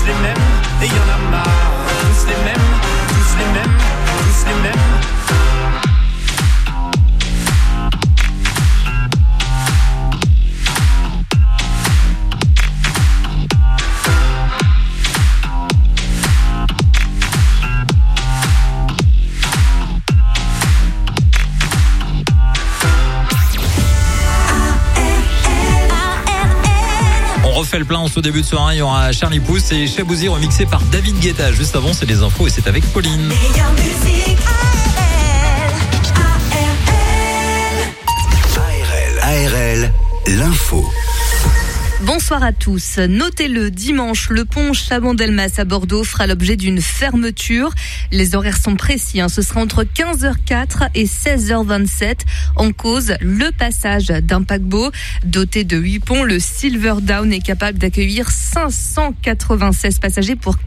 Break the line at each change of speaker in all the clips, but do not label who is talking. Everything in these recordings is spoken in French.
les mêmes, et y en a marre. Tous les mêmes, tous les mêmes, tous les mêmes.
On refait le plein en ce début de soirée. Il y aura Charlie Pouce et Chabouzi remixé par David Guetta. Juste avant, c'est les infos et c'est avec Pauline.
ARL, l'info.
Bonsoir à tous. Notez-le, dimanche, le pont Chaban-Delmas à Bordeaux fera l'objet d'une fermeture. Les horaires sont précis, ce sera entre 15h04 et 16h27. En cause, le passage d'un paquebot. Doté de 8 ponts, le Silver Dawn est capable d'accueillir 596 passagers pour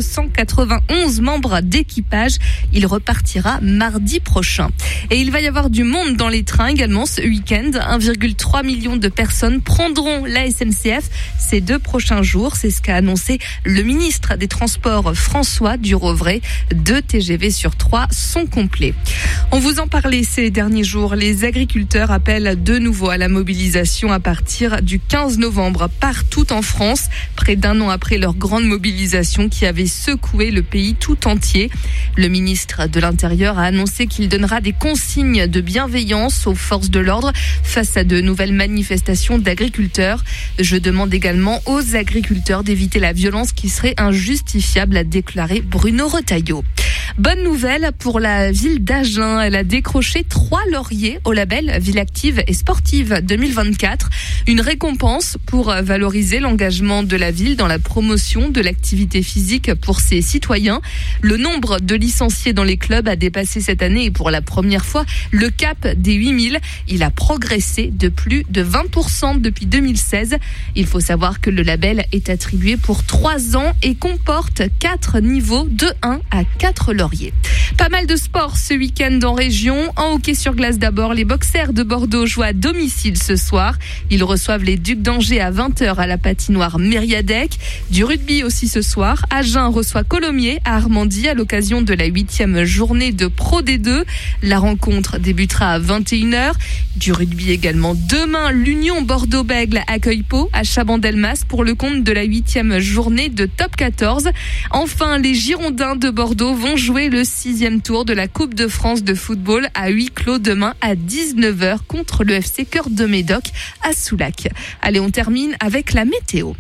491 membres d'équipage. Il repartira mardi prochain. Et il va y avoir du monde dans les trains également ce week-end. 1,3 million de personnes prendront la SNCF ces 2 prochains jours. C'est ce qu'a annoncé le ministre des Transports François Durovray. 2 TGV sur 3 sont complets. On vous en parlait ces derniers jours. Les agriculteurs appellent de nouveau à la mobilisation à partir du 15 novembre partout en France, près d'un an après leur grande mobilisation qui avait secoué le pays tout entier. Le ministre de l'Intérieur a annoncé qu'il donnera des consignes de bienveillance aux forces de l'ordre face à de nouvelles manifestations d'agriculteurs. Je demande également aux agriculteurs d'éviter la violence qui serait injustifiable, a déclaré Bruno Retailleau. Bonne nouvelle pour la ville d'Agen. Elle a décroché 3 lauriers au label Ville Active et Sportive 2024. Une récompense pour valoriser l'engagement de la ville dans la promotion de l'activité physique pour ses citoyens. Le nombre de licenciés dans les clubs a dépassé cette année et pour la première fois le cap des 8000. Il a progressé de plus de 20% depuis 2016. Il faut savoir que le label est attribué pour 3 ans et comporte 4 niveaux de 1 à 4 lauriers. Pas mal de sport ce week-end en région. En hockey sur glace d'abord, les Boxers de Bordeaux jouent à domicile ce soir. Ils reçoivent les Ducs d'Angers à 20h à la patinoire Mériadec. Du rugby aussi ce soir. Agen reçoit Colomiers à Armandie à l'occasion de la 8e journée de Pro D2. La rencontre débutera à 21h. Du rugby également demain, l'Union Bordeaux-Bègles accueille Pau à Chaban-Delmas pour le compte de la 8e journée de Top 14. Enfin, les Girondins de Bordeaux vont jouer le 6e tour de la Coupe de France de football à huis clos demain à 19h contre le FC Cœur de Médoc à Soulac. Allez, on termine avec la météo.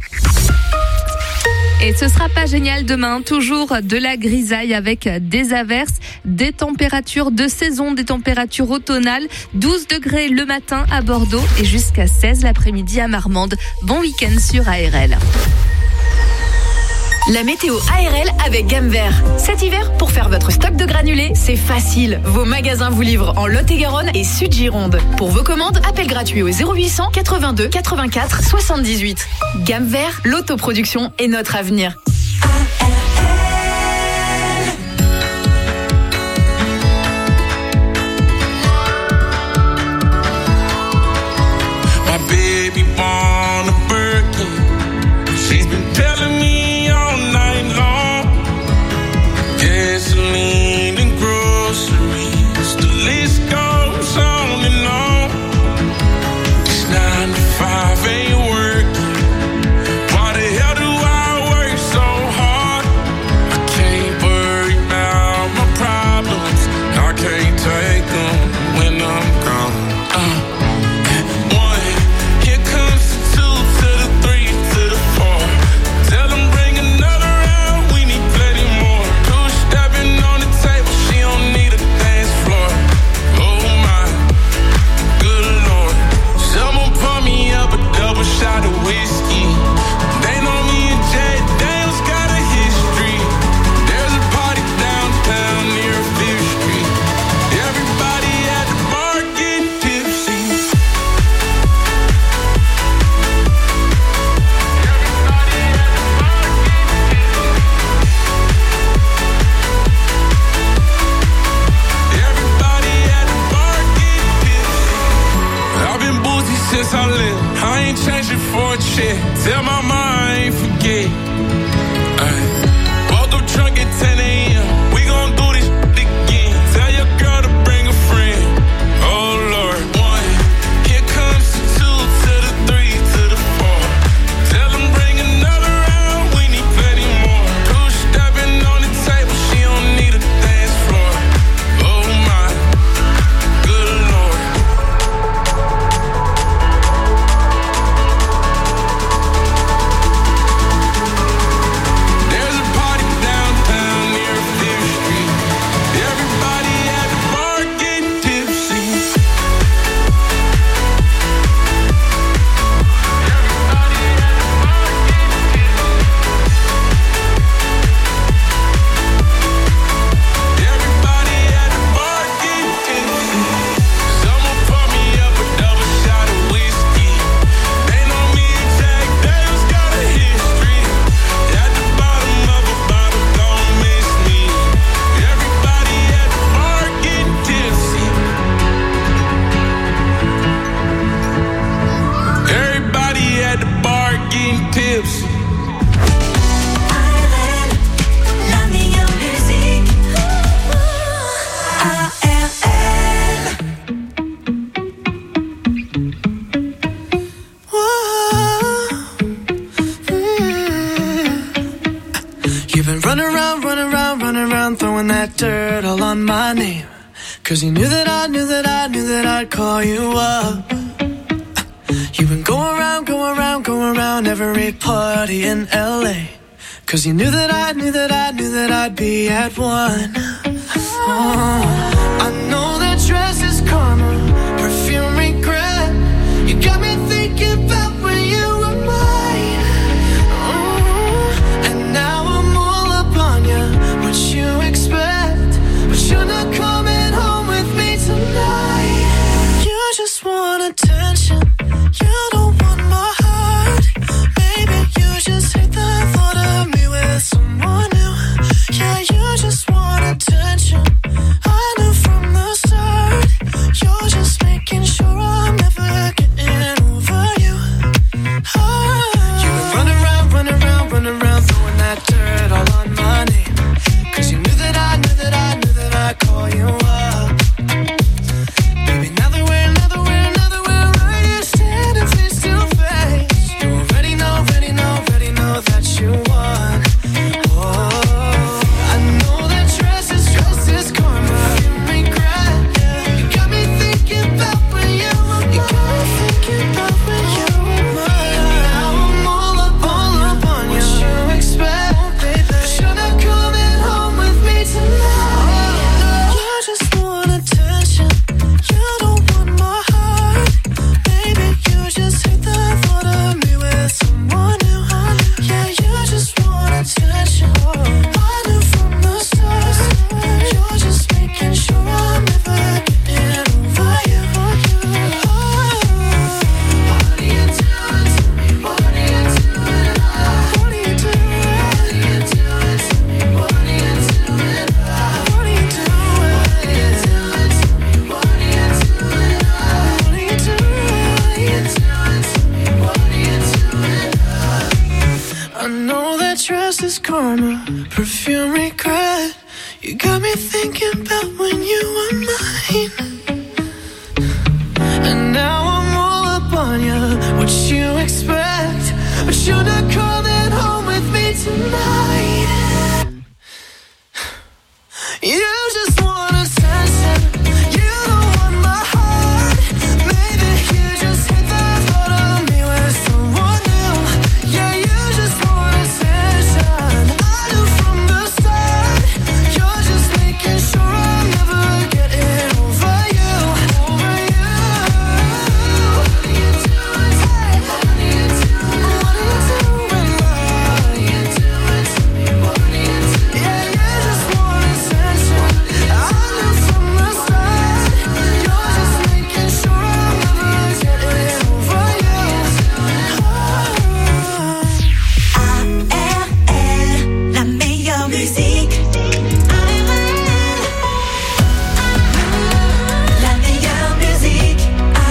Et ce sera pas génial demain, toujours de la grisaille avec des averses, des températures de saison, des températures automnales, 12 degrés le matin à Bordeaux et jusqu'à 16 l'après-midi à Marmande. Bon week-end sur ARL.
La météo ARL avec Gamme Vert. Cet hiver, pour faire votre stock de granulés, c'est facile. Vos magasins vous livrent en Lot-et-Garonne et Sud-Gironde. Pour vos commandes, appel gratuit au 0800 82 84 78. Gamme Vert, l'autoproduction est notre avenir.
My baby born a Birkin. She's been telling me all night long. Gasoline and groceries, the list goes on and on. This 9 to 5 ain't working. Why the hell do I work so
You've been running around, throwing that dirt all on my name. 'Cause you knew that I'd call you up. You've been going around every party in LA. 'Cause you knew that I'd be at one. Oh, I know that dress is karma, perfume regret. You got me thinking about when you were mine. Oh, and now I'm all up on you. What you expect? But you're not coming home with me tonight. You just want attention. You don't want my heart. Maybe you just hate the thought of me with someone new. Yeah, you just want attention. I knew from the start. You're just making sure I'm never getting over you. Oh. You've been running around, throwing that dirt all on my name. 'Cause you knew that I'd call you up. Baby, now that we're right here standing face to face. You already know that you won. Oh, I know that dress is karma. You regret. You got me thinking about when you were mine. Now I'm all up on you. What you expect? But you're not coming home with me tonight. You just want attention. You don't want my heart. Baby, you just hate the thought of me with someone new. Yeah, you just want attention. I knew from the start. You're just making sure I'm never getting over you. Oh. What are you doing to me? What are you doing? What are you doing to me? What are you doing? What are you doing to me? What are you doing? What are you doing to me? What are you doing? I know that dress is karma, perfume regret. You got me thinking about when you were mine. And now I'm all up on you. What you expect? But you're not coming home with me tonight. You just want attention. You don't want my heart. Maybe you just hate the thought of me with someone new. Yeah, you just want attention. I knew from the start. You're just making sure I'm never getting over you. Over you. What are you doing? What are you doing? What are you doing? What are you doing to me? What are you doing? Yeah, you just want attention. I knew from the start. You're just making sure I'm never getting over you.
ARL, la meilleure musique. La meilleure musique.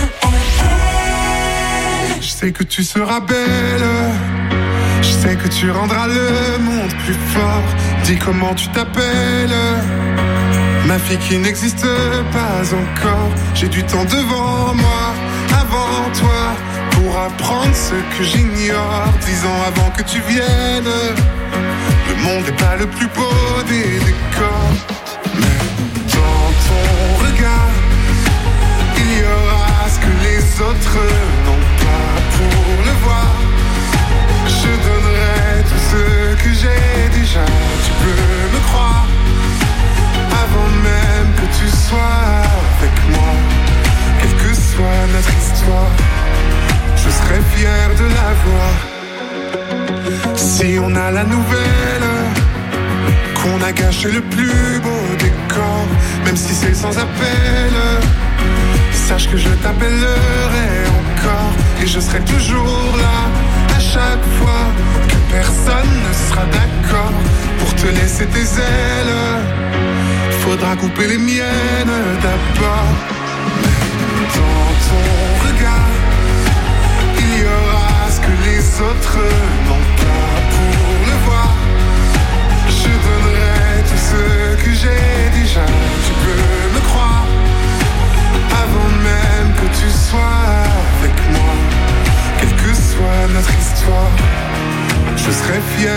ARL.
Je sais que tu seras belle. Je sais que tu rendras le monde plus fort. Dis comment tu t'appelles. Ma fille qui n'existe pas encore. J'ai du temps devant moi, avant toi, pour apprendre ce que j'ignore. 10 ans avant que tu viennes. Le monde n'est pas le plus beau des décors. Mais dans ton regard, il y aura ce que les autres n'ont pas. Pour le voir, je donnerai tout ce que j'ai déjà. Tu peux me croire. Avant même que tu sois avec moi, quelle que soit notre histoire, je serai fier de la voir. Si on a la nouvelle qu'on a gâché le plus beau décor, même si c'est sans appel, sache que je t'appellerai encore. Et je serai toujours là, à chaque fois que personne ne sera d'accord pour te laisser tes ailes. Faudra couper les miennes d'abord. Dans ton regard, il y aura ce que les autres n'ont pas. Pour le voir, je donnerai tout ce que j'ai déjà. Tu peux me croire. Avant même que tu sois avec moi, quelle que soit notre histoire, je serai fier de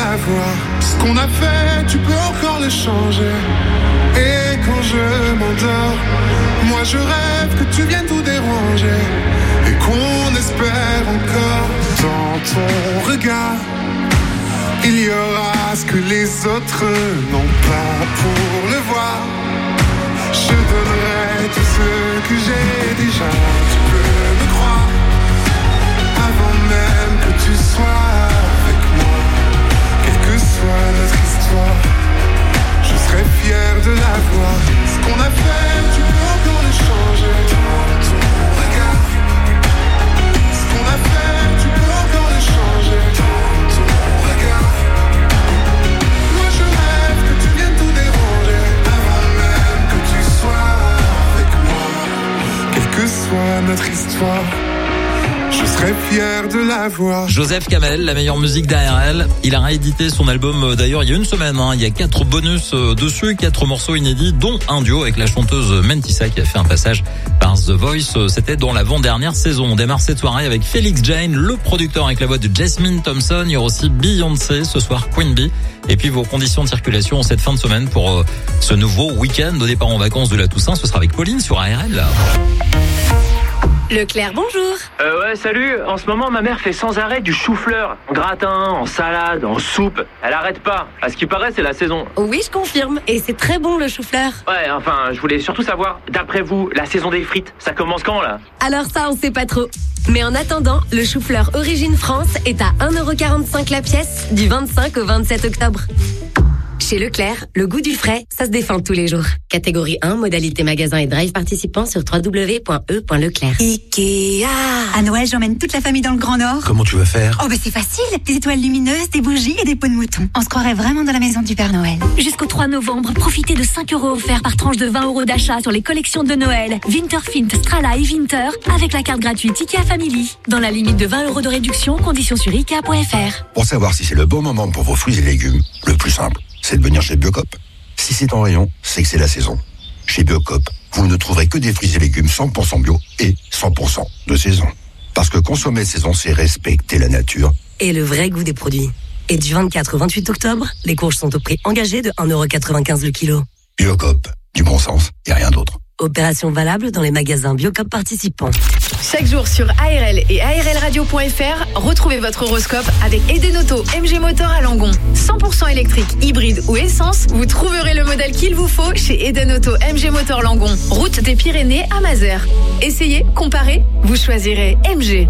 l'avoir. Ce qu'on a fait, tu peux encore le changer. Et quand je m'endors, moi je rêve que tu viennes tout déranger. Et qu'on espère encore dans ton regard. Il y aura ce que les autres n'ont pas pour le voir. Je donnerai tout ce que j'ai déjà. Tu peux me croire. Avant même que tu sois avec moi. Quelle que soit notre histoire, je serai fier de la voir. Ce qu'on a fait, tu peux encore le changer. Dans ton regard. Ce qu'on a fait, tu peux encore le changer. Dans ton regard. Moi je rêve que tu viennes tout déranger. Avant même que tu sois avec moi. Quelle que soit notre histoire, je serais fier de la voir.
Joseph Kamel, la meilleure musique d'ARL. Il a réédité son album d'ailleurs il y a une semaine. Il y a 4 bonus dessus, 4 morceaux inédits, dont un duo avec la chanteuse Mentissa qui a fait un passage par The Voice. C'était dans l'avant-dernière saison. On démarre cette soirée avec Felix Jane, le producteur avec la voix de Jasmine Thompson. Il y aura aussi Beyoncé, ce soir Queen Bee. Et puis vos conditions de circulation en cette fin de semaine pour ce nouveau week-end au départ en vacances de la Toussaint. Ce sera avec Pauline sur ARL. Là.
Leclerc, bonjour.
Ouais, salut. En ce moment, ma mère fait sans arrêt du chou-fleur. En gratin, en salade, en soupe. Elle arrête pas. À ce qui paraît, c'est la saison.
Oui, je confirme. Et c'est très bon le chou-fleur.
Ouais, enfin, je voulais surtout savoir, d'après vous, la saison des frites, ça commence quand, là?
Alors ça, on sait pas trop. Mais en attendant, le chou-fleur Origine France est à 1,45€ la pièce du 25 au 27 octobre. Chez Leclerc, le goût du frais, ça se défend tous les jours. Catégorie 1, modalité magasin et drive participant sur www.e.leclerc.
Ikea. À Noël, j'emmène toute la famille dans le Grand Nord.
Comment tu vas faire?
Oh, c'est facile. Des étoiles lumineuses, des bougies et des peaux de mouton. On se croirait vraiment dans la maison du Père Noël.
Jusqu'au 3 novembre, profitez de 5 € offerts par tranche de 20 € d'achat sur les collections de Noël. Winterfint, Strala et Winter avec la carte gratuite Ikea Family. Dans la limite de 20 € de réduction, conditions sur Ikea.fr.
Pour savoir si c'est le bon moment pour vos fruits et légumes, le plus simple, c'est de venir chez Biocop. Si c'est en rayon, c'est que c'est la saison. Chez Biocop, vous ne trouverez que des fruits et légumes 100% bio et 100% de saison. Parce que consommer saison, c'est respecter la nature.
Et le vrai goût des produits. Et du 24 au 28 octobre, les courges sont au prix engagé de 1,95€ le kilo.
Biocop, du bon sens et rien d'autre.
Opération valable dans les magasins Biocop participants.
Chaque jour sur ARL et ARLradio.fr, retrouvez votre horoscope avec Eden Auto MG Motor à Langon. 100% électrique, hybride ou essence, vous trouverez le modèle qu'il vous faut chez Eden Auto MG Motor Langon. Route des Pyrénées à Mazères. Essayez, comparez, vous choisirez MG.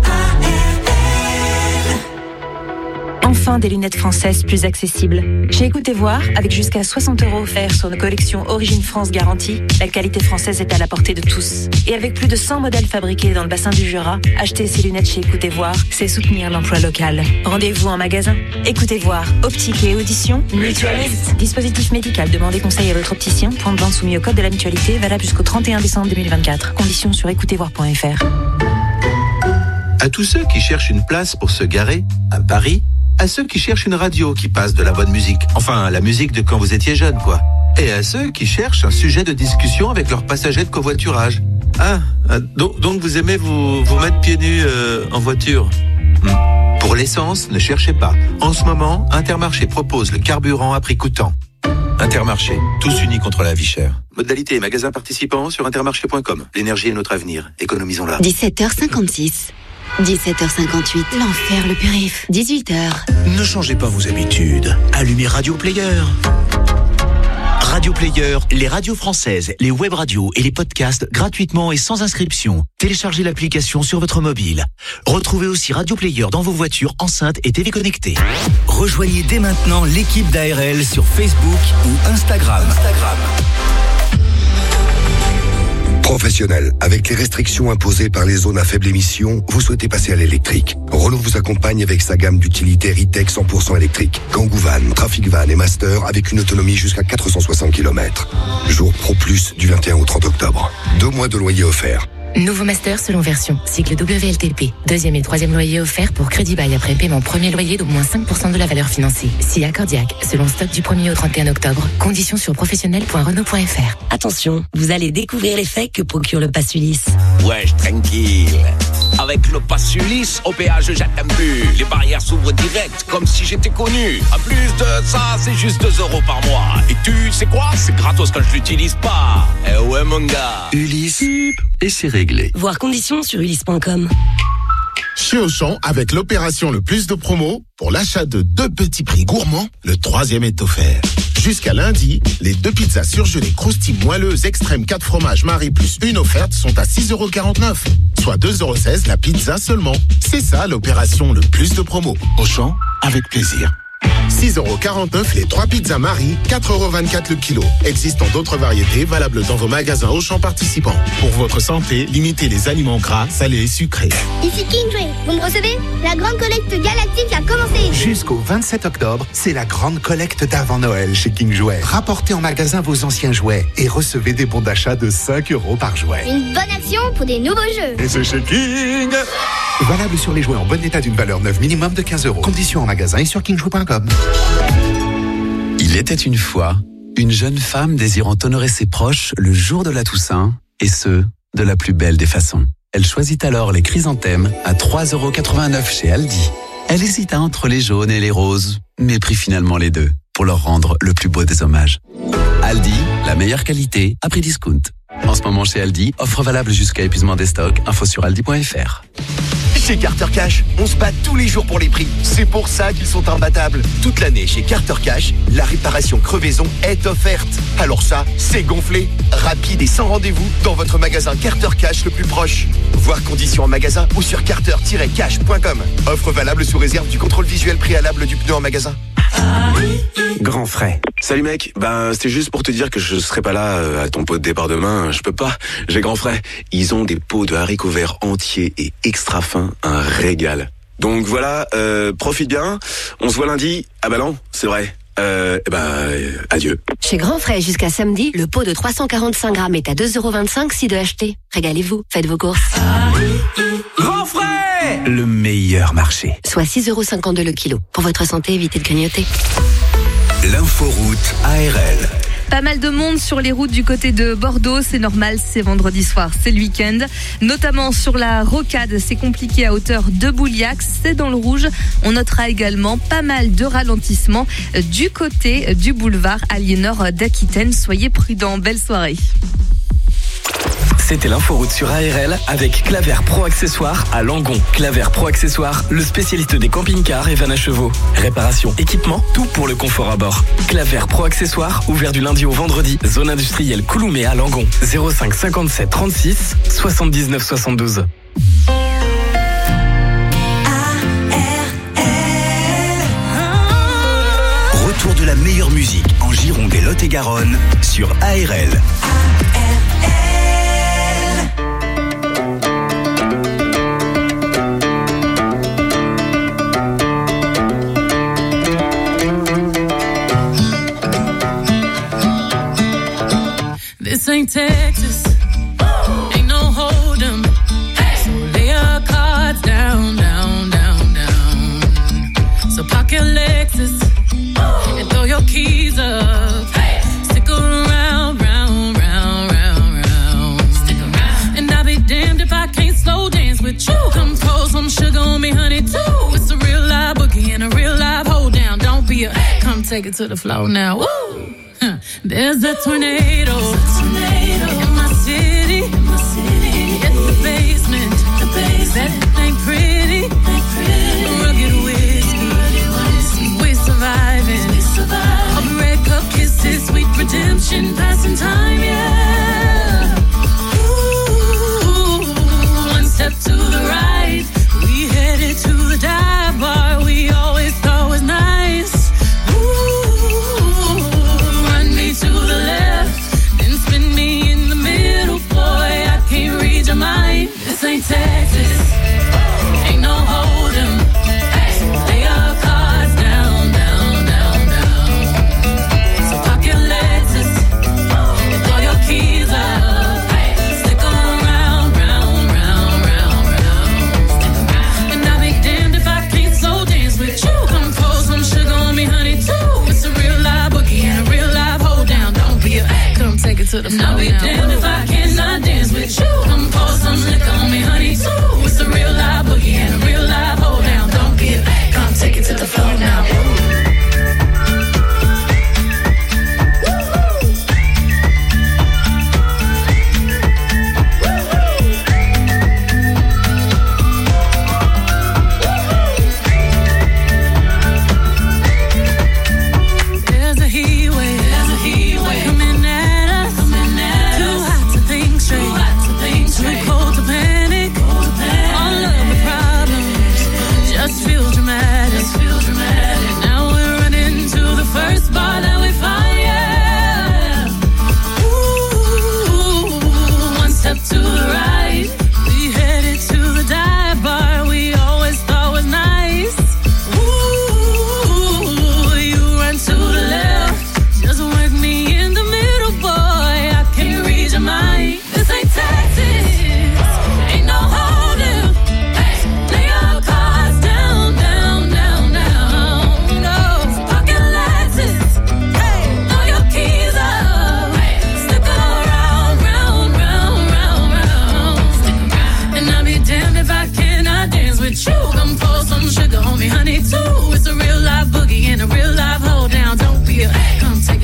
Enfin des lunettes françaises plus accessibles. Chez Écoutez Voir, avec jusqu'à 60 € offerts sur nos collections Origine France garantie, la qualité française est à la portée de tous. Et avec plus de 100 modèles fabriqués dans le bassin du Jura, acheter ces lunettes chez Écoutez Voir, c'est soutenir l'emploi local. Rendez-vous en magasin. Écoutez Voir, optique et audition, mutualiste. Dispositif médical, demandez conseil à votre opticien. Point de vente soumis au code de la mutualité, valable jusqu'au 31 décembre 2024. Conditions sur écoutezvoir.fr.
À tous ceux qui cherchent une place pour se garer à Paris, à ceux qui cherchent une radio qui passe de la bonne musique, enfin la musique de quand vous étiez jeune quoi, et à ceux qui cherchent un sujet de discussion avec leurs passagers de covoiturage. Donc vous aimez vous mettre pieds nus en voiture. Pour l'essence, ne cherchez pas. En ce moment, Intermarché propose le carburant à prix coûtant. Intermarché, tous unis contre la vie chère. Modalité et magasins participants sur intermarché.com. L'énergie est notre avenir, économisons-la.
17h56. 17h58, l'enfer le périph. 18h.
Ne changez pas vos habitudes. Allumez Radio Player. Radio Player, les radios françaises, les web radios et les podcasts gratuitement et sans inscription. Téléchargez l'application sur votre mobile. Retrouvez aussi Radio Player dans vos voitures, enceintes et télé connectées.
Rejoignez dès maintenant l'équipe d'ARL sur Facebook ou Instagram.
Professionnel, avec les restrictions imposées par les zones à faible émission, vous souhaitez passer à l'électrique. Renault vous accompagne avec sa gamme d'utilitaires e-tech 100% électrique. Kangoo Van, Trafic Van et Master avec une autonomie jusqu'à 460 km. Jour Pro Plus du 21 au 30 octobre. 2 mois de loyer offert.
Nouveau Master selon version, cycle WLTP. 2e et 3e loyer offert pour crédit bail après paiement premier loyer d'au moins 5% de la valeur financée. Si accordiaque, selon stock du 1er au 31 octobre. Conditions sur professionnel.renault.fr.
Attention, vous allez découvrir l'effet que procure le pass Ulysse.
Wesh, tranquille.
Avec le pass Ulysse, au péage j'attends plus. Les barrières s'ouvrent direct, comme si j'étais connu. En plus de ça, c'est juste 2 € par mois. Et tu sais quoi? C'est gratos quand je l'utilise pas. Eh ouais mon gars.
Ulysse, et c'est réglé.
Voir conditions sur ulysse.com.
Chez Auchan, avec l'opération le plus de promos, pour l'achat de 2 petits prix gourmands, le 3e est offert. Jusqu'à lundi, les 2 pizzas surgelées croustilles moelleuses extrême 4 fromages Marie plus une offerte sont à 6,49 €. Soit 2,16 € la pizza seulement. C'est ça l'opération le plus de promos. Auchan, avec plaisir. 6,49 € les 3 pizzas Marie, 4,24 € le kilo. Existant d'autres variétés valables dans vos magasins Auchan participants. Pour votre santé, limitez les aliments gras, salés et sucrés.
Ici Kingway, vous me recevez? La grande collecte galactique a commencé.
Jusqu'au 27 octobre, c'est la grande collecte d'avant Noël chez King Jouets. Rapportez en magasin vos anciens jouets et recevez des bons d'achat de 5 € par jouet.
Une bonne action pour des nouveaux jeux.
Et c'est chez King. Valable sur les jouets en bon état d'une valeur neuve minimum de 15 €. Conditions en magasin et sur kingjoue.com.
Il était une fois une jeune femme désirant honorer ses proches le jour de la Toussaint, et ce, de la plus belle des façons. Elle choisit alors les chrysanthèmes à 3,89 € chez Aldi. Elle hésita entre les jaunes et les roses, mais prit finalement les deux pour leur rendre le plus beau des hommages. Aldi, la meilleure qualité à prix discount. En ce moment chez Aldi, offre valable jusqu'à épuisement des stocks. Info sur aldi.fr.
Chez Carter Cash, on se bat tous les jours pour les prix. C'est pour ça qu'ils sont imbattables. Toute l'année chez Carter Cash, la réparation crevaison est offerte. Alors ça, c'est gonflé, rapide et sans rendez-vous dans votre magasin Carter Cash le plus proche. Voir conditions en magasin ou sur carter-cash.com. Offre valable sous réserve du contrôle visuel préalable du pneu en magasin.
Grand frais. Salut mec, c'était juste pour te dire que je serai pas là à ton pot de départ demain, je peux pas, j'ai Grand frais. Ils ont des pots de haricots verts entiers et extra fins, un régal. Donc voilà, profite bien, on se voit lundi. Ah bah non, c'est vrai. Adieu.
Chez Grand Frais, jusqu'à samedi, le pot de 345 grammes est à 2,25 € si de acheter. Régalez-vous, faites vos courses.
Grand frais!
Le meilleur marché.
Soit 6,52 € le kilo. Pour votre santé, évitez de grignoter.
L'inforoute ARL.
Pas mal de monde sur les routes du côté de Bordeaux, c'est normal, c'est vendredi soir, c'est le week-end. Notamment sur la rocade, c'est compliqué à hauteur de Bouliac, c'est dans le rouge. On notera également pas mal de ralentissements du côté du boulevard Aliénor d'Aquitaine. Soyez prudents, belle soirée.
C'était l'inforoute sur ARL avec Claver Pro Accessoires à Langon. Claver Pro Accessoires, le spécialiste des camping-cars et vannes à chevaux. Réparation, équipement, tout pour le confort à bord. Claver Pro Accessoires, ouvert du lundi au vendredi. Zone industrielle Couloumé à Langon. 05 57 36 79 72.
Retour de la meilleure musique en Gironde et Lot-et-Garonne sur ARL.
This ain't Texas, ain't no hold 'em. So lay your cards down, down, down, down. So park your Lexus and throw your keys up. Stick around, round, round, round, round. Stick around. And I'll be damned if I can't slow dance with you. Come pour some sugar on me, honey, too. It's a real live boogie and a real live hold down. Don't be a, come take it to the floor now. Woo! There's a tornado in my city, in the basement. That ain't pretty, rugged whiskey, we surviving. A red cup kisses, sweet redemption, passing time, yeah. Ooh, one step to the right, we headed to the dive bar we always thought was nice. To the left, then spin me in the middle, boy, I can't read your mind. This ain't Texas, ain't no hold 'em. So lay your cards down, down, down, down. So park your Lexus and throw your keys up. Stick around, round, round, round, round. And I'll be damned if I can't slow dance with you. Come pour some sugar on me, honey, too. It's a real live boogie and a real live down, don't be a come take it to the floor. I'll be damned if I cannot dance with you. Come pour some liquor on me, honey, too. It's a real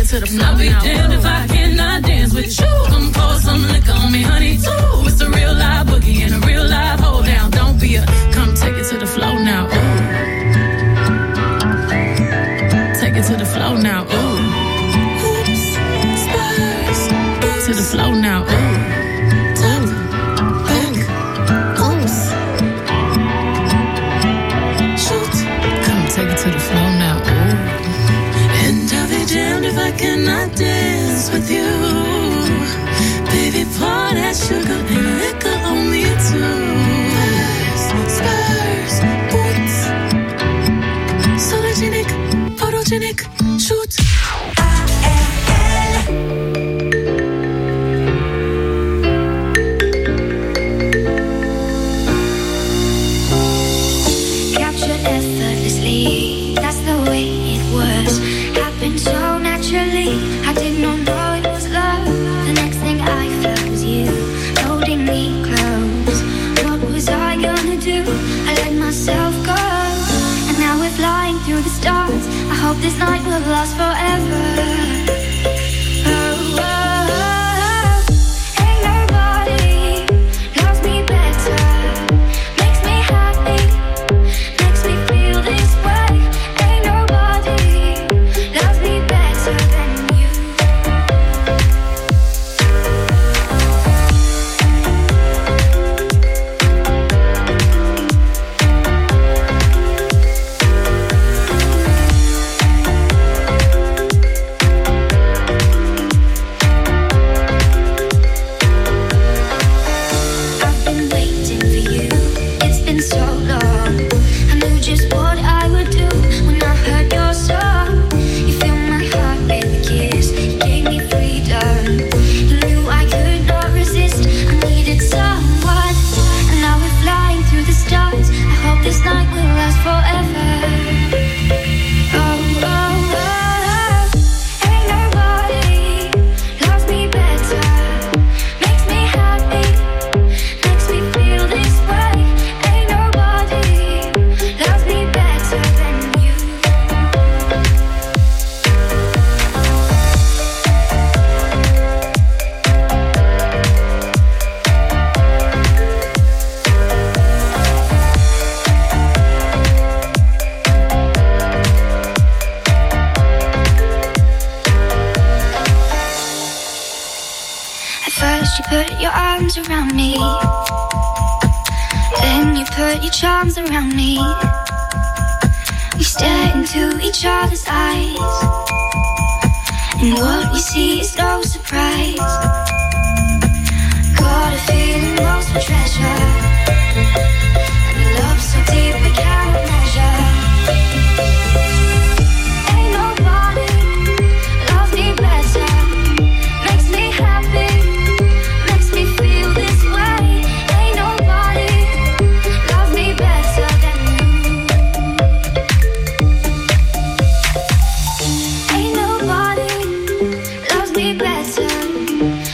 to the flow. I'll be damned if I cannot dance with you. Come pour some liquor on me, honey, too. It's a real live boogie and a real live hold down. Don't be a, come take it to the flow now. Ooh. Take it to the flow now. Ooh. Oops, spurs. To the flow now. Ooh. Top, back, oops. Shoot. Come take it to the flow now. Ooh. And I'll be damned if I cannot dance with you. Baby, pour that sugar and liquor on me too. Spurs, boots. Sologenic, photogenic, shoot.
Captured effortlessly, that's the way it was. Happened so naturally, I did not know it was love. The next thing I felt was you, holding me close. What was I gonna do? I let myself go. And now we're flying through the stars. I hope this night will last forever. Oh, oh, oh. Ain't nobody loves me better. Makes me happy, makes me feel this way. Ain't nobody loves me better than you. I've been waiting for you, it's been so long. I knew just what I would do when I heard your song. You filled my heart with a kiss, you gave me freedom. You knew I could not resist, I needed someone. And now we're flying through the stars. I hope this night will last forever. Oh, oh, oh, oh. Ain't nobody loves me better. Makes me happy, makes me feel this way. Ain't nobody loves me better than you. At first you put your arms around me, then you put your charms around me. We stare into each other's eyes, and what we see is no surprise. Got a feeling lost for treasure, and a love so deep we cannot measure. Ain't nobody loves me better. Makes me happy, makes me feel this way. Ain't nobody loves me better than you. Ain't nobody loves me better.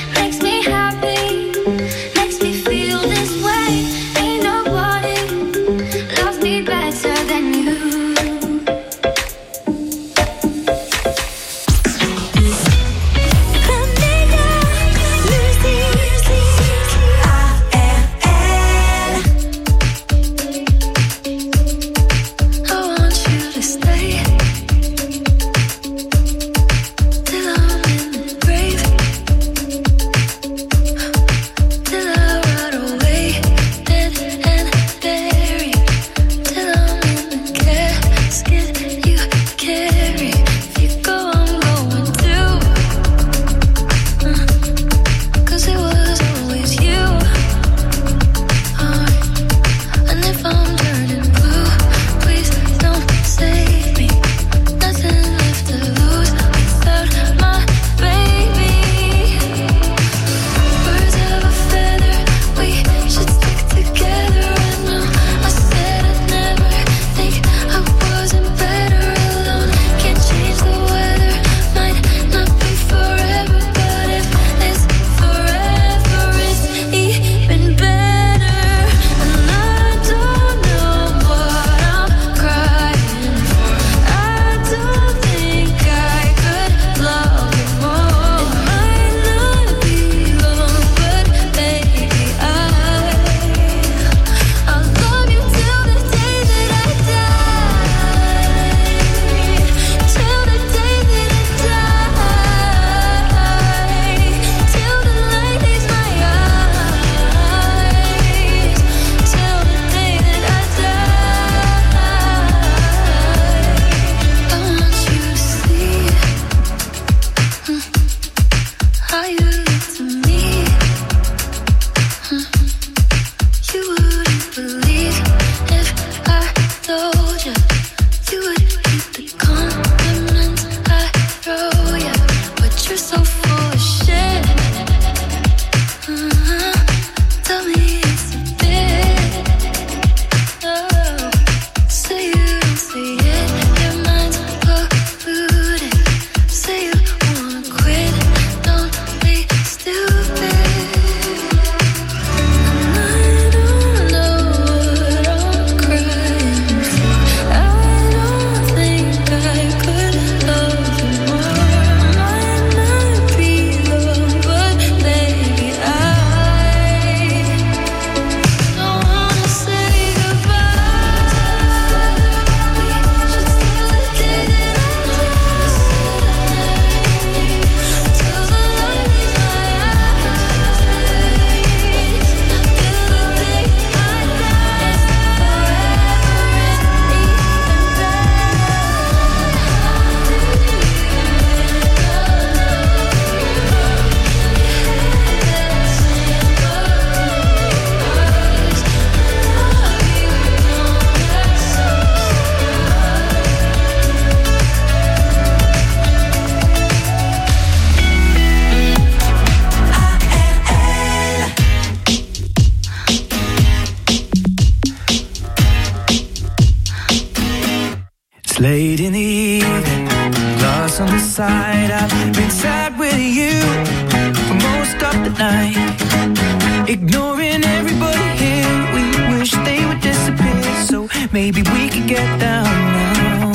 late in the evening, glass on the side. I've been sad with you for most of the night, ignoring everybody here. We wish they would disappear, so maybe we could get down now.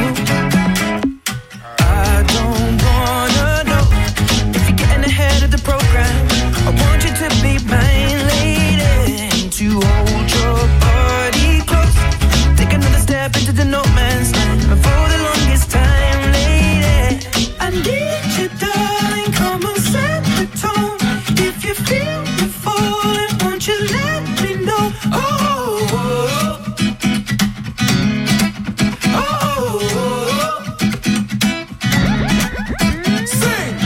I don't wanna know if you're getting ahead of the program. I want you to be mine, lady, to hold your body close. Take another step into the no man's land. And for the longest time, lady, I need you, darling. Come on, set the tone. If you feel you're falling, won't you let me know? Oh, oh, oh, oh, oh. Sing.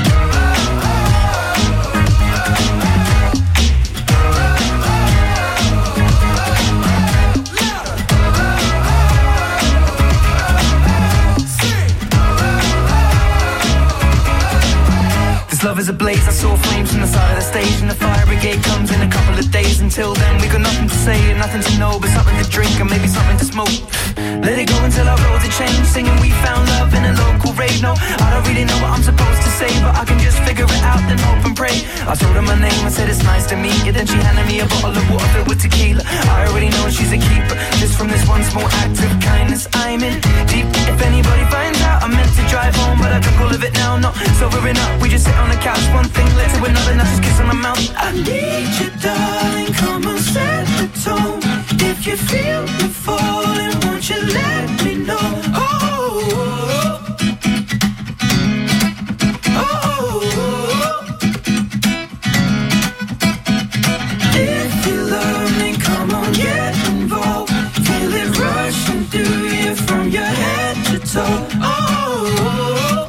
This love is ablaze, I saw flames from the side of the stage, and the fire brigade comes in a couple of days. Until then we got nothing to say and nothing to know, but something to drink and maybe something to smoke. Let it go until our roads are changed, singing we found love in a local rave. No, I don't really know what I'm supposed to say, but I can just figure it out and hope and pray. I told her my name, I said it's nice to meet you. Then she handed me a bottle of water filled with tequila. I already know she's a keeper, just from this one small act of kindness I'm in deep. If anybody finds out, I meant to drive home, but I drink all of it now. No, sobering up, we just sit on the couch, one thing led to another, now she's kissing my mouth. I need you, darling, come on, set the tone. If you feel you're falling, won't you let me know? Oh, oh, oh, oh, oh. If you love me, come on, get involved. Feel it rushing through you from your head to toe. Oh, oh, oh.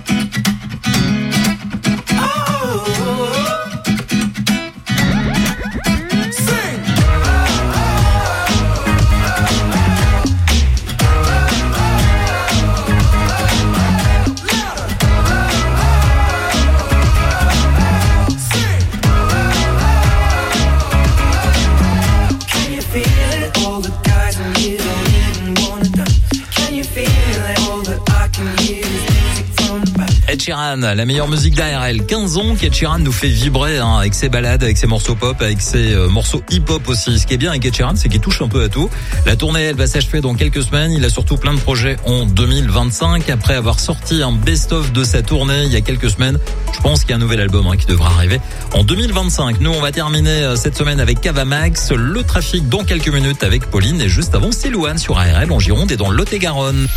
Ed Sheeran, la meilleure musique d'ARL. 15 ans qu'Ed Sheeran nous fait vibrer avec ses balades, avec ses morceaux pop, avec ses morceaux hip-hop aussi. Ce qui est bien avec Ed Sheeran, c'est qu'il touche un peu à tout. La tournée, elle va s'achever dans quelques semaines. Il a surtout plein de projets en 2025. Après avoir sorti un best-of de sa tournée il y a quelques semaines, je pense qu'il y a un nouvel album qui devra arriver en 2025. Nous, on va terminer cette semaine avec Cavamax. Le trafic dans quelques minutes avec Pauline. Et juste avant, c'est Louane sur ARL en Gironde et dans le Lot-et-Garonne.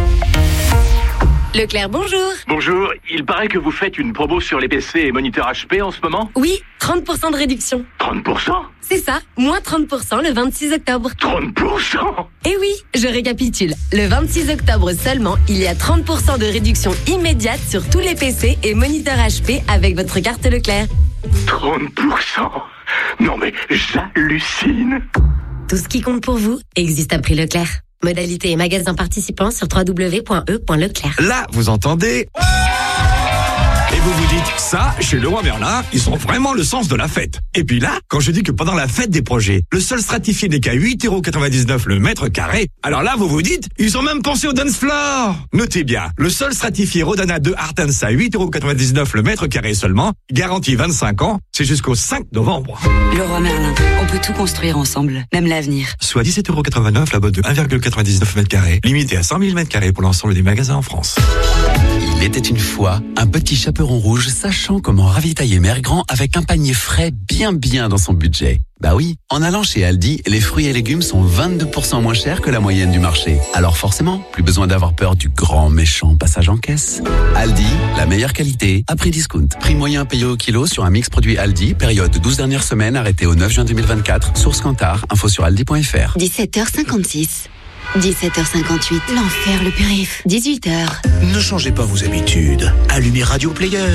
Leclerc, bonjour.
Bonjour, il paraît que vous faites une promo sur les PC et moniteurs HP en ce moment ?
Oui, 30% de réduction.
30% ?
C'est ça, moins 30% le 26 octobre.
30% ?
Eh oui, je récapitule. Le 26 octobre seulement, il y a 30% de réduction immédiate sur tous les PC et moniteurs HP avec votre carte Leclerc.
30% ? Non mais j'hallucine.
Tout ce qui compte pour vous existe à prix Leclerc. Modalité et magasins participants sur www.e.leclerc.
Là, vous entendez ? Et vous vous dites, ça, chez Leroy Merlin, ils ont vraiment le sens de la fête. Et puis là, quand je dis que pendant la fête des projets, le sol stratifié n'est qu'à 8,99€ le mètre carré, alors là, vous vous dites, ils ont même pensé au dance floor. Notez bien, le sol stratifié Rodana 2 Artensa, 8,99€ le mètre carré seulement, garantie 25 ans, c'est jusqu'au 5 novembre.
Leroy Merlin, on peut tout construire ensemble, même l'avenir.
Soit 17,89€ la botte de 1,99 mètre carré, limité à 100 000 mètres carrés pour l'ensemble des magasins en France.
Il était une fois un petit chaperon rouge sachant comment ravitailler Mère Grand avec un panier frais bien dans son budget. Bah oui, en allant chez Aldi, les fruits et légumes sont 22% moins chers que la moyenne du marché. Alors forcément, plus besoin d'avoir peur du grand méchant passage en caisse. Aldi, la meilleure qualité à prix discount. Prix moyen payé au kilo sur un mix produit Aldi, période 12 dernières semaines, arrêté au 9 juin 2024. Source Kantar, info sur aldi.fr.
17h56. 17h58, l'enfer le périph'. 18h.
Ne changez pas vos habitudes. Allumez Radio Player.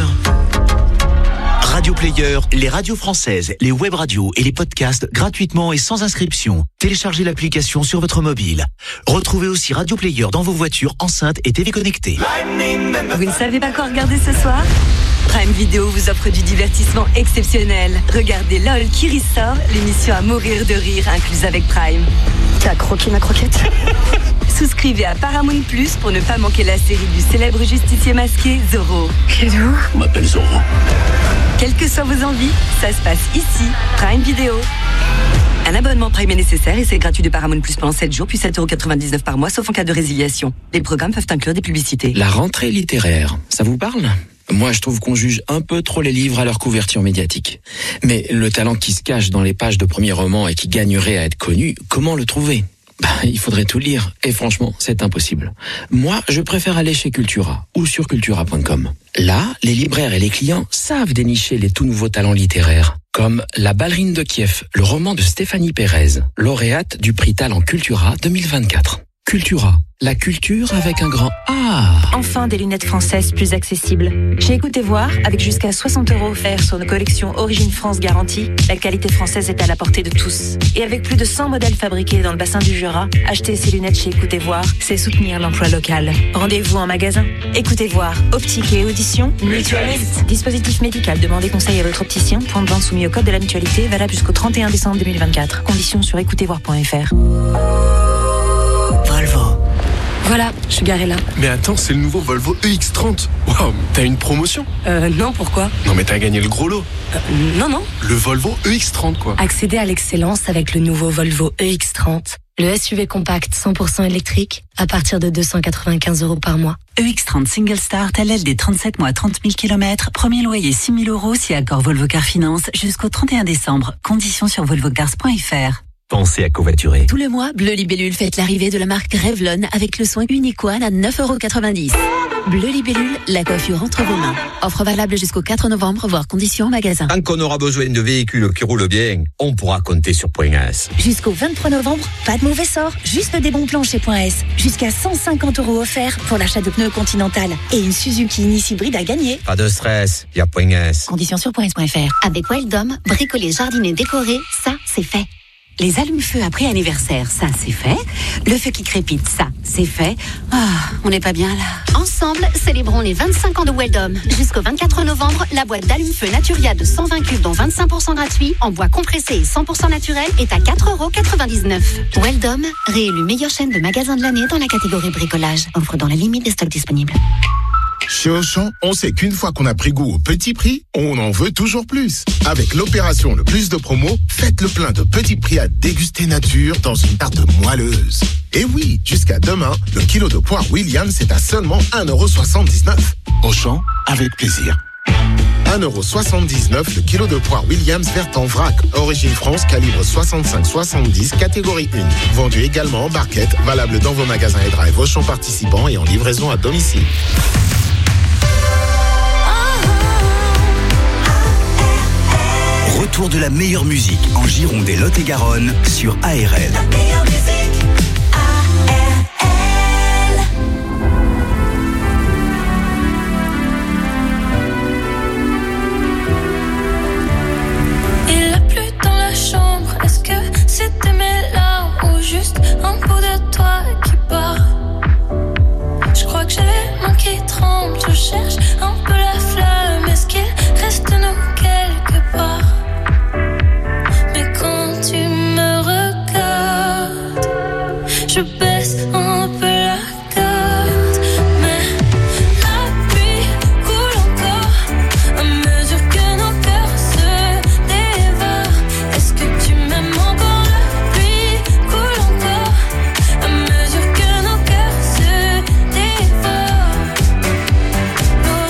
Radio Player, les radios françaises, les web radios et les podcasts gratuitement et sans inscription. Téléchargez l'application sur votre mobile. Retrouvez aussi Radio Player dans vos voitures, enceintes et TV connectées.
Vous ne savez pas quoi regarder ce soir ? Prime Video vous offre du divertissement exceptionnel. Regardez LOL qui ressort, l'émission à mourir de rire incluse avec Prime. T'as croqué ma croquette ? Souscrivez à Paramount Plus pour ne pas manquer la série du célèbre justicier masqué Zorro.
On m'appelle Zorro.
Quelles que soient vos envies, ça se passe ici, Prime Video. Un abonnement Prime est nécessaire et c'est gratuit de Paramount Plus pendant 7 jours, puis 7,99€ par mois, sauf en cas de résiliation. Les programmes peuvent inclure des publicités.
La rentrée littéraire, ça vous parle ? Moi, je trouve qu'on juge un peu trop les livres à leur couverture médiatique. Mais le talent qui se cache dans les pages de premiers romans et qui gagnerait à être connu, comment le trouver ? Il faudrait tout lire. Et franchement, c'est impossible. Moi, je préfère aller chez Cultura ou sur cultura.com. Là, les libraires et les clients savent dénicher les tout nouveaux talents littéraires. Comme La ballerine de Kiev, le roman de Stéphanie Pérez, lauréate du prix Talent Cultura 2024. Cultura, la culture avec un grand A.
Enfin, des lunettes françaises plus accessibles. Chez Écoutez Voir, avec jusqu'à 60€ offerts sur nos collections Origine France garantie, la qualité française est à la portée de tous. Et avec plus de 100 modèles fabriqués dans le bassin du Jura, acheter ces lunettes chez Écoutez Voir, c'est soutenir l'emploi local. Rendez-vous en magasin. Écoutez Voir, optique et audition, mutualiste. Dispositif médical, demandez conseil à votre opticien. Point de vente soumis au code de la mutualité, valable jusqu'au 31 décembre 2024. Conditions sur écoutezvoir.fr. Volvo. Voilà, je suis garée là.
Mais attends, c'est le nouveau Volvo EX30. Waouh, t'as une promotion ?
Non, pourquoi ?
Non, mais t'as gagné le gros lot.
Non.
Le Volvo EX30, quoi.
Accédez à l'excellence avec le nouveau Volvo EX30. Le SUV compact 100% électrique à partir de 295€ par mois.
EX30 Single Start, LLD 37 mois, 30 000 km. Premier loyer 6 000 € si accord Volvo Car Finance jusqu'au 31 décembre. Conditions sur volvocars.fr.
Pensez à covoiturer.
Tout le mois, Bleu Libellule fête l'arrivée de la marque Revlon avec le soin Uniquan à 9,90€. Bleu Libellule, la coiffure entre vos mains. Offre valable jusqu'au 4 novembre, voire conditions en magasin.
Tant qu'on aura besoin de véhicules qui roulent bien, on pourra compter sur Point S.
Jusqu'au 23 novembre, pas de mauvais sort, juste des bons plans chez Point S. Jusqu'à 150€ offerts pour l'achat de pneus Continental. Et une Suzuki Ignis hybride à gagner.
Pas de stress, il y a Point S.
Conditions sur points.fr.
Avec Weldom, bricoler, jardiner, décorer, ça, c'est fait.
Les allumes-feu après anniversaire, ça c'est fait. Le feu qui crépite, ça c'est fait. On n'est pas bien là.
Ensemble, célébrons les 25 ans de Weldom. Jusqu'au 24 novembre, la boîte d'allume-feu Naturia de 120 cubes dont 25% gratuit, en bois compressé et 100% naturel est à 4,99€. Weldom, réélu meilleure chaîne de magasins de l'année dans la catégorie bricolage. Offre dans la limite des stocks disponibles.
Chez Auchan, on sait qu'une fois qu'on a pris goût au petit prix, on en veut toujours plus. Avec l'opération Le Plus de Promo, faites le plein de petits prix à déguster nature dans une tarte moelleuse. Et oui, jusqu'à demain, le kilo de poire Williams est à seulement 1,79€. Auchan, avec plaisir. 1,79€ le kilo de poire Williams verte en vrac. Origine France, calibre 65-70, catégorie 1. Vendu également en barquette, valable dans vos magasins et drive Auchan participants et en livraison à domicile.
Retour de la meilleure musique en Gironde et Lot-et-Garonne sur ARL.
La meilleure musique, ARL.
Il a plu dans la chambre. Est-ce que c'était mes larmes ou juste un bout de toi qui part? Je crois que j'ai les mains qui tremblent. Je cherche un peu la flamme. Est-ce qu'il reste de nous quelque part? Tu me regardes, je baisse un peu la garde, mais la pluie coule encore à mesure que nos cœurs se dévorent. Est-ce que tu m'aimes encore? La pluie coule encore à mesure que nos cœurs se dévorent. Oh.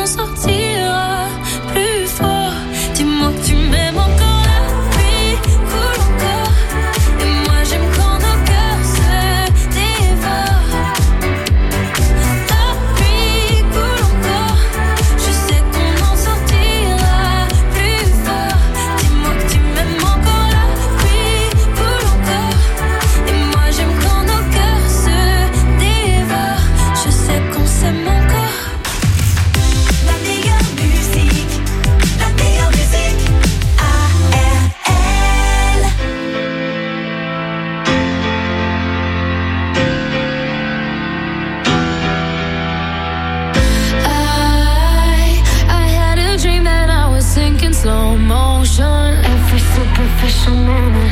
sortira plus fort. Dis-moi que tu m'aimes encore, la pluie coule encore. Et moi j'aime quand nos cœurs se dévorent. La pluie coule encore, je sais qu'on en sortira plus fort. Dis-moi que tu m'aimes encore, la pluie coule encore. Et moi j'aime quand nos cœurs se dévorent. Je sais qu'on s'aime encore.
La meilleure musique, ARL.
I had a dream that I was sinking slow motion. Every superficial moment.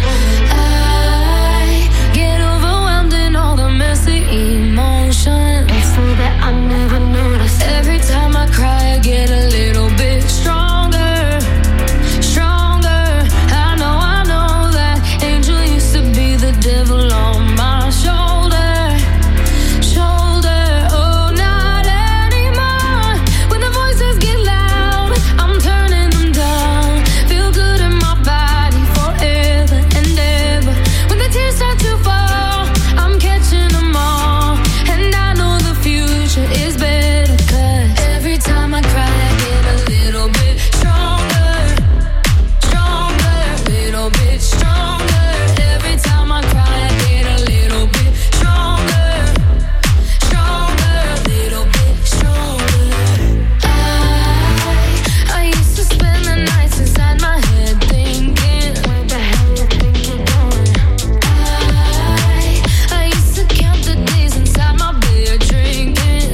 I get overwhelmed in all the messy emotions. So that I never noticed. Every time I cry, I get a little bit stronger, stronger. I know that angel used to be the devil on my shoulder, shoulder. Oh, not anymore. When the voices get loud, I'm turning them down. Feel good in my body forever and ever. When the tears start to fall, I'm catching them all. And I know the future is better, 'cause every time I cry, I get a little bit stronger, stronger, little bit stronger. Every time I cry, I get a little bit stronger, stronger, little bit stronger. I used to spend the nights inside my head thinking, where the hell you think you're going? I used to count the days inside my bed drinking.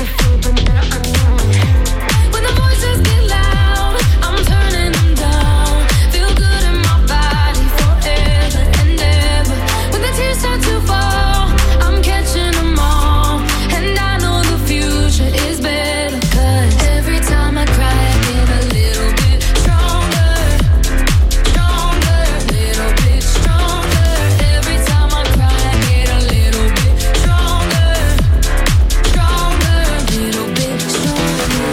When the voices get loud, I'm turning them down. Feel good in my body forever and ever. When the tears start to fall, I'm catching them all. And I know the future is better, 'cause every time I cry, I get a little bit stronger, stronger, little bit stronger. Every time I cry, I get a little bit stronger, stronger, little bit stronger.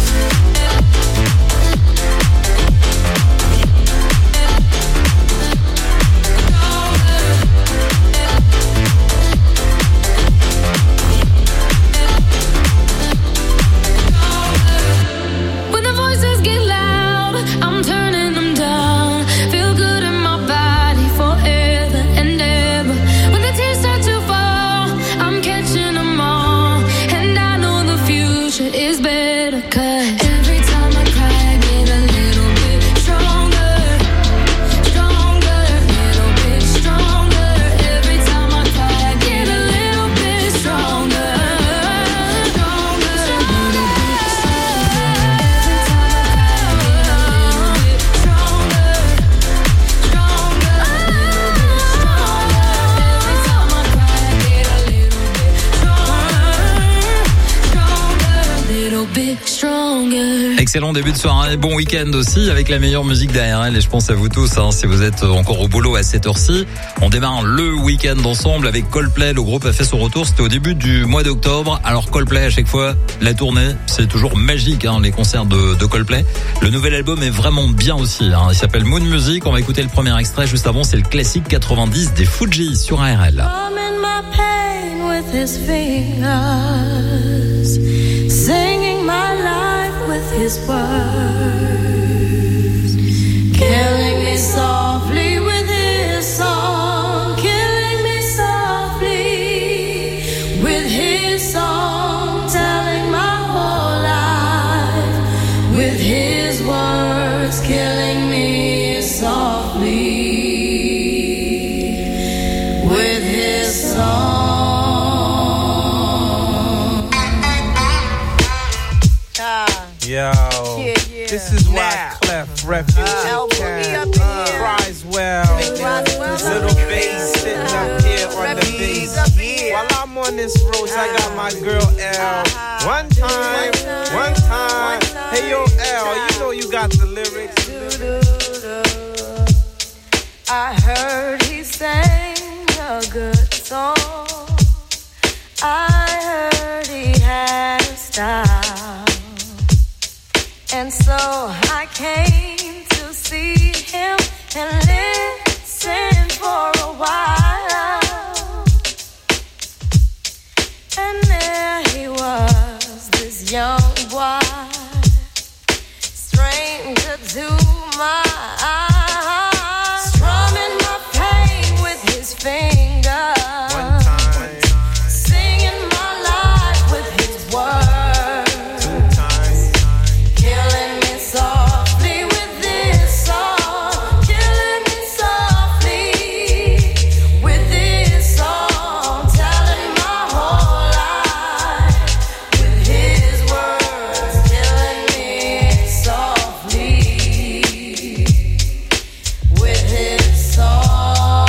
When the voices get loud, I'm turning them down. Feel good in my body forever and ever. When the tears start to fall, I'm catching them all. And I know the future is better, 'cause every time I cry, I get a little bit stronger, stronger, little bit stronger. Every time I cry, I get a little bit stronger, stronger, little bit stronger. Every time I cry, I get a little bit stronger, stronger, little bit stronger. Every time I cry, I get a little bit stronger, stronger, little bit stronger.
Excellent début de soirée, bon week-end aussi avec la meilleure musique d'ARL et je pense à vous tous si vous êtes encore au boulot à cette heure-ci. On démarre le week-end ensemble avec Coldplay, le groupe a fait son retour, c'était au début du mois d'octobre. Alors Coldplay à chaque fois, la tournée, c'est toujours magique les concerts de Coldplay. Le nouvel album est vraiment bien aussi, il s'appelle Moon Music, on va écouter le premier extrait juste avant, c'est le classique 90 des Fugees sur ARL.
I'm in my pain with his fingers, singing my life with his words, killing me softly with his song, killing me softly with his song, telling my whole life with his words, killing me softly with his song.
Yo, this is why Clef Refuge cries well. Little bass sitting up here on the bass. While I'm on this road, I got my girl L. One time. Hey yo L, you know you got the lyrics.
I heard he sang a good song. I heard he had a style.
And so I came to see him and listen for a while. And there he was, this young boy, stranger to my eyes, strumming my pain with his fingers, singing my life with his words, killing me softly with this song, killing me softly with this song, telling my whole life with his words, killing me softly with his song.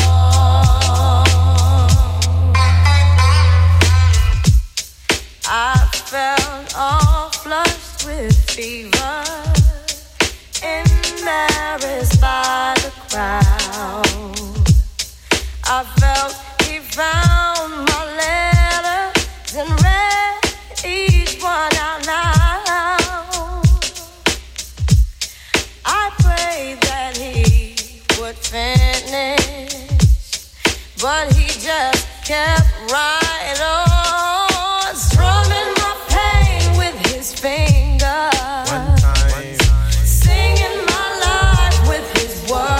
I felt all flushed with fever, embarrassed by the crowd. I felt he found my letters and read each one out loud. I prayed that he would finish, but he just kept right on, strumming my pain with his fingers, singing my life with his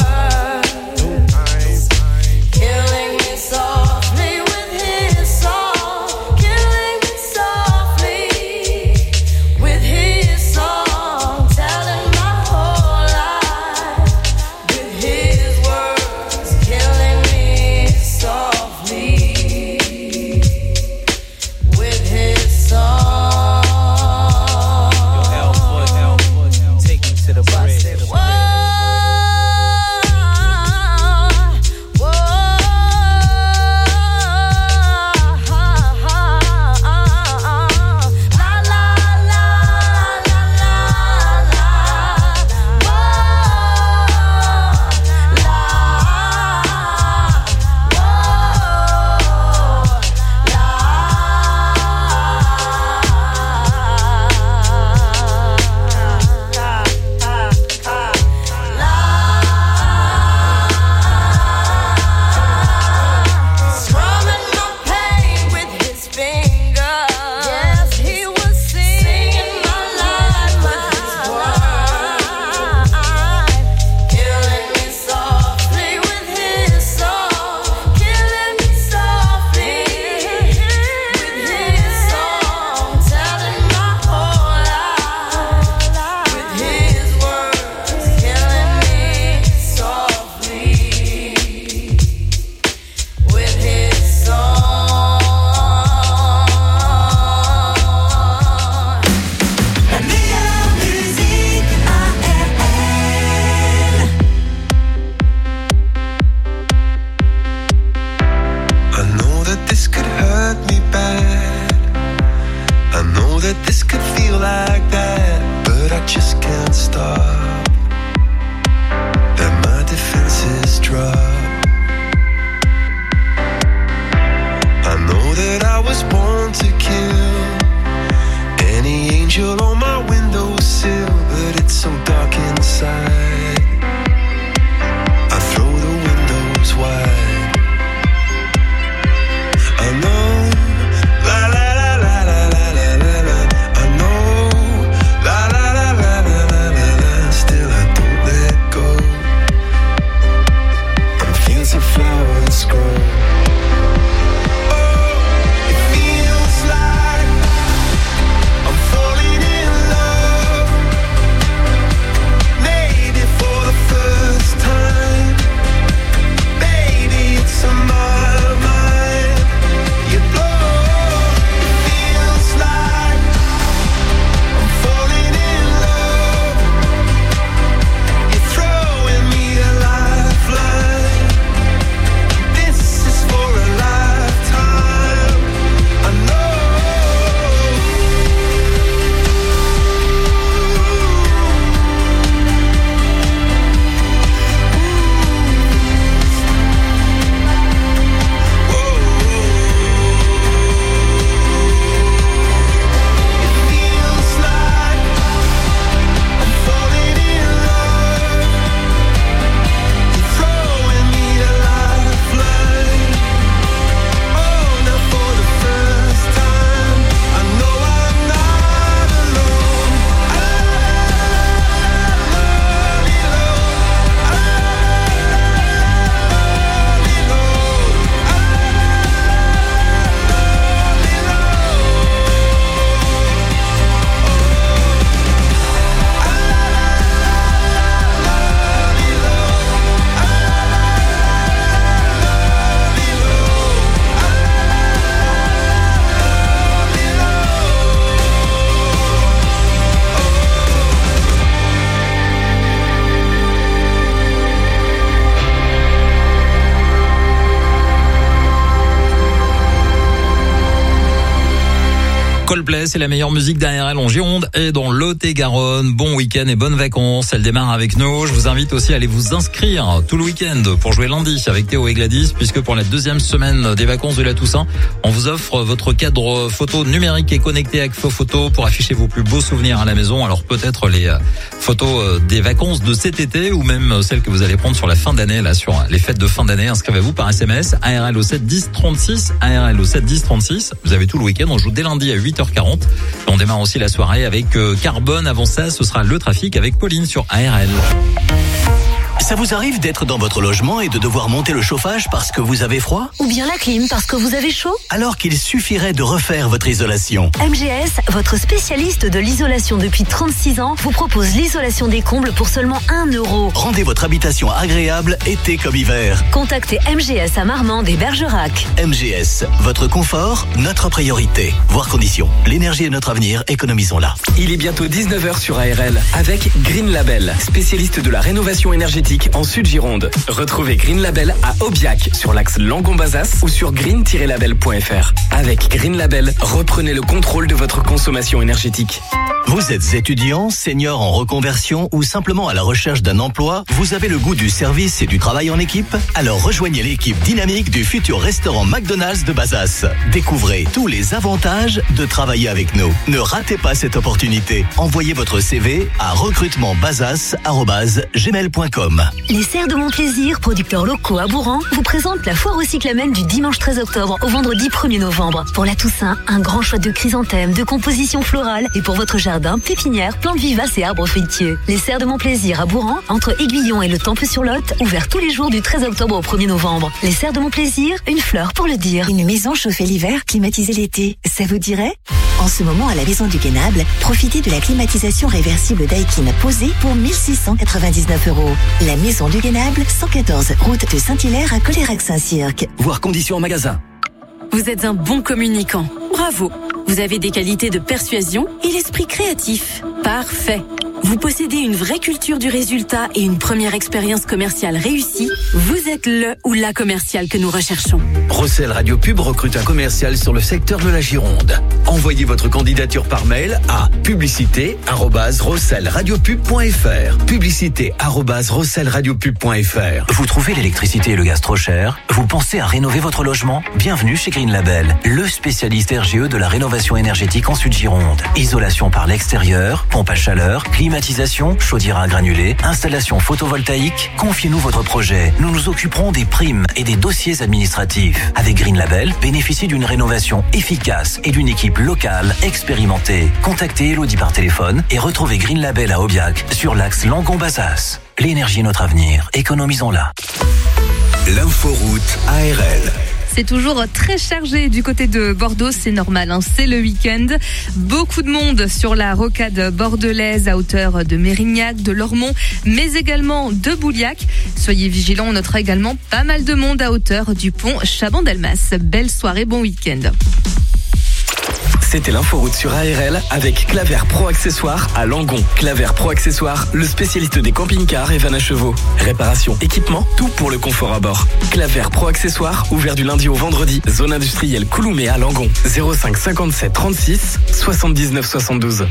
words, killing me softly with his song, killing me softly with his song, telling my whole life with his words, killing me softly with his song.
Coldplay, c'est la meilleure musique d'ARL en Gironde et dans Lot-et-Garonne. Bon week-end et bonnes vacances. Elle démarre avec nous. Je vous invite aussi à aller vous inscrire tout le week-end pour jouer lundi avec Théo et Gladys, puisque pour la deuxième semaine des vacances de la Toussaint, on vous offre votre cadre photo numérique et connecté avec Faux Photo pour afficher vos plus beaux souvenirs à la maison. Alors peut-être les photos des vacances de cet été ou même celles que vous allez prendre sur la fin d'année, là, sur les fêtes de fin d'année. Inscrivez-vous par SMS, ARL au 7 10 36, ARL au 7 10 36. Vous avez tout le week-end. On joue dès lundi à 8h40. On démarre aussi la soirée avec Carbone. Avant ça, ce sera le trafic avec Pauline sur ARL.
Ça vous arrive d'être dans votre logement et de devoir monter le chauffage parce que vous avez froid?
Ou bien la clim parce que vous avez chaud?
Alors qu'il suffirait de refaire votre isolation.
MGS, votre spécialiste de l'isolation depuis 36 ans, vous propose l'isolation des combles pour seulement 1 €.
Rendez votre habitation agréable, été comme hiver.
Contactez MGS à Marmande et Bergerac.
MGS, votre confort, notre priorité. Voir conditions. L'énergie est notre avenir, économisons-la.
Il est bientôt 19h sur ARL avec Green Label, spécialiste de la rénovation énergétique en Sud-Gironde. Retrouvez Green Label à Aubiac sur l'axe Langon-Bazas ou sur green-label.fr. Avec Green Label, reprenez le contrôle de votre consommation énergétique.
Vous êtes étudiant, senior en reconversion ou simplement à la recherche d'un emploi? Vous avez le goût du service et du travail en équipe? Alors rejoignez l'équipe dynamique du futur restaurant McDonald's de Bazas. Découvrez tous les avantages de travailler avec nous. Ne ratez pas cette opportunité. Envoyez votre CV à recrutementbazas@gmail.com.
Les Serres de Montplaisir, producteurs locaux à Bourran, vous présentent la foire au cyclamen du dimanche 13 octobre au vendredi 1er novembre. Pour la Toussaint, un grand choix de chrysanthèmes, de compositions florales et pour votre jardin, pépinières, plantes vivaces et arbres fruitiers. Les Serres de Montplaisir à Bourran, entre Aiguillon et le Temple-sur-Lot, ouvert tous les jours du 13 octobre au 1er novembre. Les Serres de Montplaisir, une fleur pour le dire.
Une maison chauffée l'hiver, climatisée l'été, ça vous dirait? En ce moment, à la Maison du Guénable, profitez de la climatisation réversible Daikin posée pour 1 699 €. La Maison du Guénable, 114 route de Saint-Hilaire à Colérac-Saint-Cirque.
Voir conditions en magasin.
Vous êtes un bon communicant. Bravo. Vous avez des qualités de persuasion et l'esprit créatif. Parfait. Vous possédez une vraie culture du résultat et une première expérience commerciale réussie. Vous êtes le ou la commerciale que nous recherchons.
Rossel Radio Pub recrute un commercial sur le secteur de la Gironde. Envoyez votre candidature par mail à publicité@rosselradiopub.fr. publicité@rosselradiopub.fr. Vous trouvez l'électricité et le gaz trop cher? Vous pensez à rénover votre logement? Bienvenue chez Green Label, le spécialiste RGE de la rénovation énergétique en Sud-Gironde. Isolation par l'extérieur, pompe à chaleur, climatisation, chaudière à granulés, installation photovoltaïque. Confiez-nous votre projet. Nous nous occuperons des primes et des dossiers administratifs. Avec Green Label, bénéficiez d'une rénovation efficace et d'une équipe locale expérimentée. Contactez Elodie par téléphone et retrouvez Green Label à Aubiac sur l'axe Langon-Bazas. L'énergie est notre avenir. Économisons-la.
L'inforoute ARL.
C'est toujours très chargé du côté de Bordeaux, c'est normal, hein, c'est le week-end. Beaucoup de monde sur la rocade bordelaise à hauteur de Mérignac, de Lormont, mais également de Bouliac. Soyez vigilants, on notera également pas mal de monde à hauteur du pont Chaban-Delmas. Belle soirée, bon week-end.
C'était l'inforoute sur ARL avec Claver Pro Accessoires à Langon. Claver Pro Accessoires, le spécialiste des camping-cars et vannes à chevaux. Réparation, équipement, tout pour le confort à bord. Claver Pro Accessoires, ouvert du lundi au vendredi. Zone industrielle Couloumé à Langon. 05 57 36 79 72.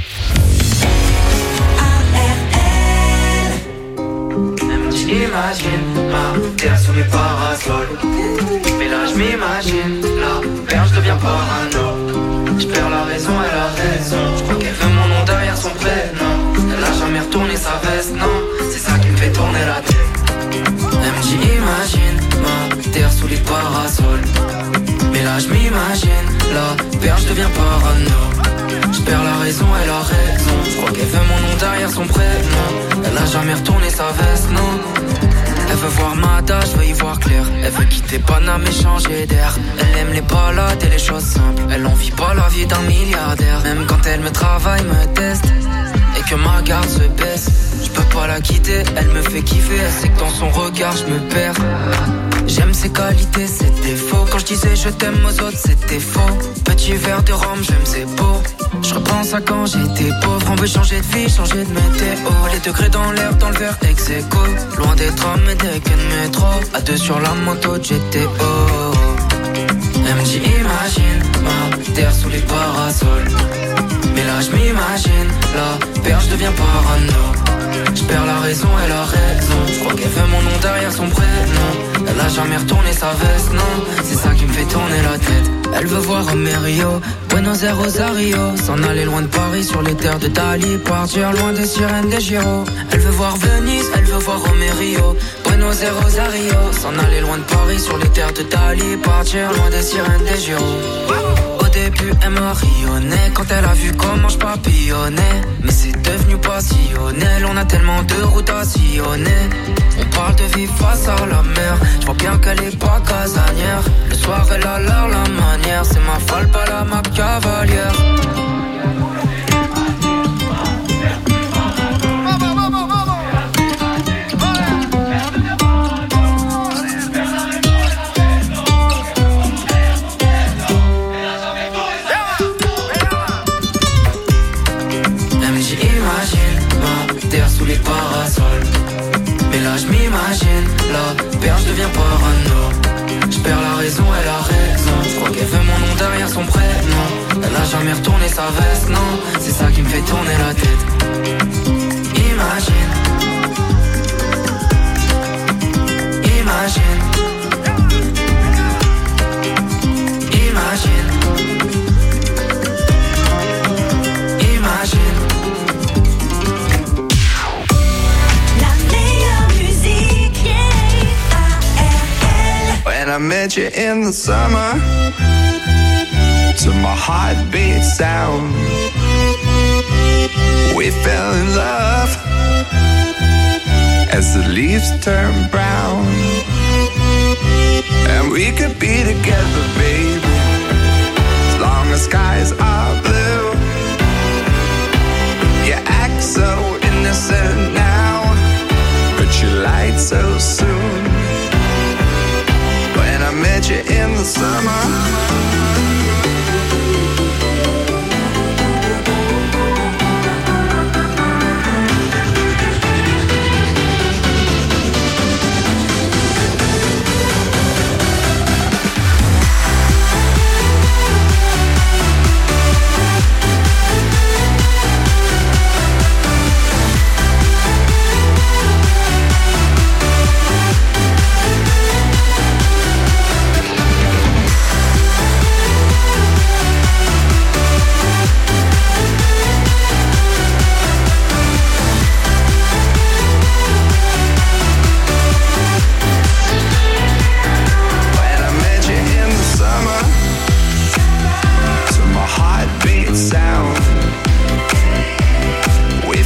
Imagine ma terre sous les parasols. Mais là je m'imagine, la perche devient parano. Je perds la raison, elle a raison. Je crois qu'elle veut mon nom derrière son prénom. Elle a jamais retourné sa veste, non. C'est ça qui me fait tourner la tête. Elle me dit imagine ma terre sous les parasols. Mais là je m'imagine, la perche devient parano. Je perds la raison, elle a raison. Je crois qu'elle veut mon nom derrière son prénom. Elle a jamais retourné sa veste, non. Elle veut voir ma date, je veux y voir clair. Elle veut quitter Paname et changer d'air. Elle aime les balades et les choses simples. Elle en vit pas la vie d'un milliardaire. Même quand elle me travaille, me teste et que ma garde se baisse, je peux pas la quitter, elle me fait kiffer. Elle sait que dans son regard je me perds. J'aime ses qualités, ses défauts. Quand je disais je t'aime aux autres, c'était faux. Petit verre de rhum, j'aime ses beaux. Je repense à quand j'étais pauvre. On veut changer de vie, changer de météo. Les degrés dans l'air, dans le verre ex-aequo. Loin des trams et des quais de métro. À deux sur la moto de GTO. Elle me dit imagine, terre sous les parasols. Mais là je m'imagine, la perche devient parano. Je perds la raison et la raison. Je crois qu'elle veut mon nom derrière son prénom. Elle a jamais retourné sa veste, non. C'est ça qui me fait tourner la tête. Elle veut voir Amerio, Buenos Aires, Rosario. S'en aller loin de Paris sur les terres de Dali. Partir loin des sirènes des Giro. Elle veut voir Venise, elle veut voir Amerio, Buenos Aires, Rosario. S'en aller loin de Paris sur les terres de Dali. Partir loin des sirènes des Giro. Au début elle m'a rayonné quand elle a vu comment je papillonnais. Mais c'est devenu passionnel, on a tellement de routes à sillonner. On parle de vivre face à la mer, je vois bien qu'elle est pas casanière. Le soir elle a l'air la manière, c'est ma folle pas la ma cavalière. Sous les parasols. Mais là je m'imagine, la perche devient parano. Je perds la raison et la raison. Je crois qu'elle veut mon nom derrière son prénom. Elle a jamais retourné sa veste, non. C'est ça qui me fait tourner la tête. Imagine. Imagine. Imagine. Imagine.
When I met you in the summer, to my heartbeat sound, we fell in love as the leaves turn brown. And we could be together, baby, as long as skies are blue. You act so innocent now, but you lied so soon. When I met you in the summer,